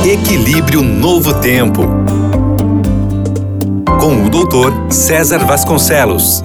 Equilíbrio Novo Tempo, com o doutor César Vasconcelos.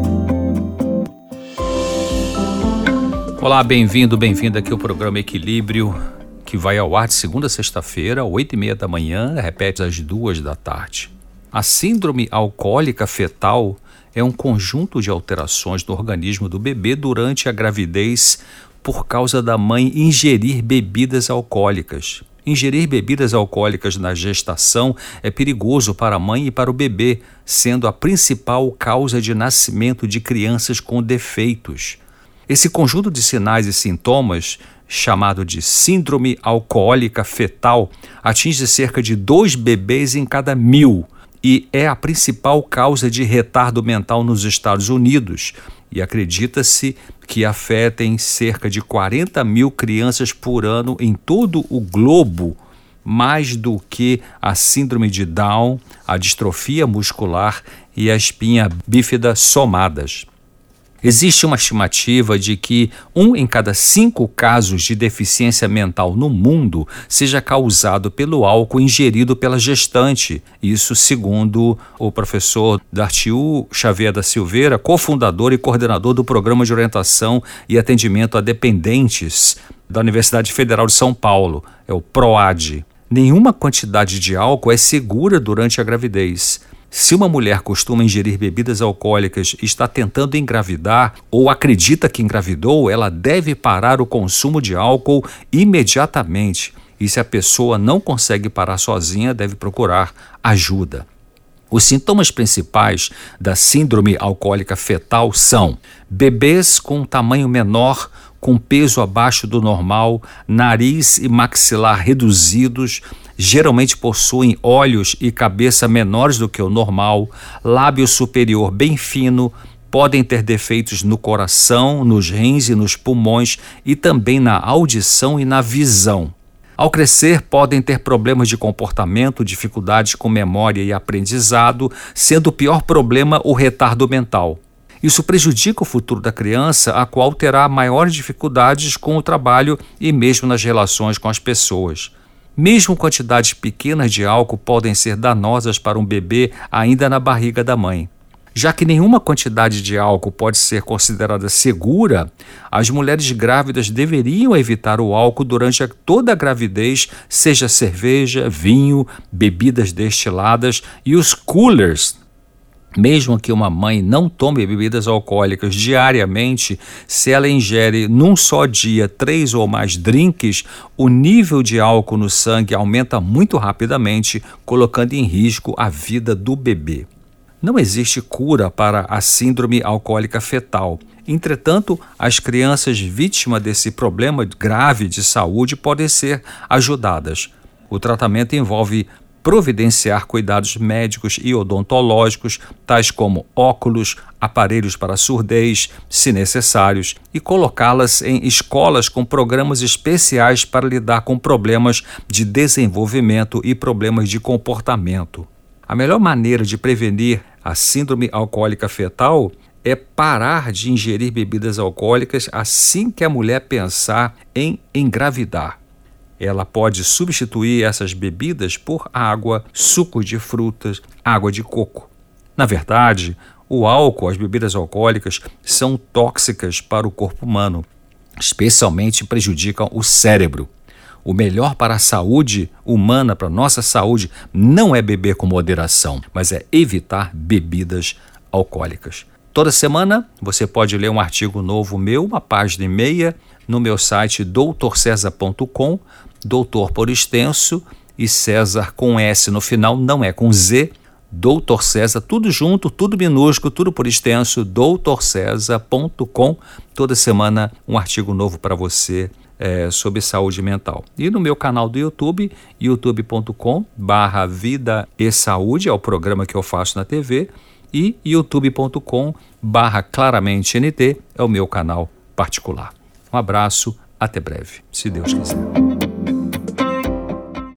Olá, bem-vindo aqui ao programa Equilíbrio, que vai ao ar de segunda a sexta-feira, 8h30 da manhã, repete às 2 da tarde. A síndrome alcoólica fetal é um conjunto de alterações no organismo do bebê durante a gravidez por causa da mãe ingerir bebidas alcoólicas. Ingerir bebidas alcoólicas na gestação é perigoso para a mãe e para o bebê, sendo a principal causa de nascimento de crianças com defeitos. Esse conjunto de sinais e sintomas, chamado de síndrome alcoólica fetal, atinge cerca de 2 bebês em cada 1.000 e é a principal causa de retardo mental nos Estados Unidos. E acredita-se que afetem cerca de 40.000 crianças por ano em todo o globo, mais do que a síndrome de Down, a distrofia muscular e a espinha bífida somadas. Existe uma estimativa de que 1 em cada 5 casos de deficiência mental no mundo seja causado pelo álcool ingerido pela gestante. Isso segundo o professor Dartiu Xavier da Silveira, cofundador e coordenador do Programa de Orientação e Atendimento a Dependentes da Universidade Federal de São Paulo, é o PROAD. Nenhuma quantidade de álcool é segura durante a gravidez. Se uma mulher costuma ingerir bebidas alcoólicas e está tentando engravidar ou acredita que engravidou, ela deve parar o consumo de álcool imediatamente. E se a pessoa não consegue parar sozinha, deve procurar ajuda. Os sintomas principais da síndrome alcoólica fetal são bebês com tamanho menor, com peso abaixo do normal, nariz e maxilar reduzidos, geralmente possuem olhos e cabeça menores do que o normal, lábio superior bem fino, podem ter defeitos no coração, nos rins e nos pulmões e também na audição e na visão. Ao crescer, podem ter problemas de comportamento, dificuldades com memória e aprendizado, sendo o pior problema o retardo mental. Isso prejudica o futuro da criança, a qual terá maiores dificuldades com o trabalho e mesmo nas relações com as pessoas. Mesmo quantidades pequenas de álcool podem ser danosas para um bebê ainda na barriga da mãe. Já que nenhuma quantidade de álcool pode ser considerada segura, as mulheres grávidas deveriam evitar o álcool durante toda a gravidez, seja cerveja, vinho, bebidas destiladas e os coolers. Mesmo que uma mãe não tome bebidas alcoólicas diariamente, se ela ingere num só dia 3 ou mais drinks, o nível de álcool no sangue aumenta muito rapidamente, colocando em risco a vida do bebê. Não existe cura para a síndrome alcoólica fetal. Entretanto, as crianças vítimas desse problema grave de saúde podem ser ajudadas. O tratamento envolve providenciar cuidados médicos e odontológicos, tais como óculos, aparelhos para surdez, se necessários, e colocá-las em escolas com programas especiais para lidar com problemas de desenvolvimento e problemas de comportamento. A melhor maneira de prevenir a síndrome alcoólica fetal é parar de ingerir bebidas alcoólicas assim que a mulher pensar em engravidar. Ela pode substituir essas bebidas por água, suco de frutas, água de coco. Na verdade, o álcool, as bebidas alcoólicas, são tóxicas para o corpo humano, especialmente prejudicam o cérebro. O melhor para a saúde humana, para a nossa saúde, não é beber com moderação, mas é evitar bebidas alcoólicas. Toda semana você pode ler um artigo novo meu, uma página e meia, no meu site doutorcesar.com, doutor por extenso e César com S no final, não é com Z, Doutor César, tudo junto, tudo minúsculo, tudo por extenso, doutorcesar.com. Toda semana um artigo novo para você sobre saúde mental. E no meu canal do YouTube, youtube.com/vida e saúde, é o programa que eu faço na TV, e youtube.com/claramenteNT é o meu canal particular. Um abraço, até breve, se Deus quiser.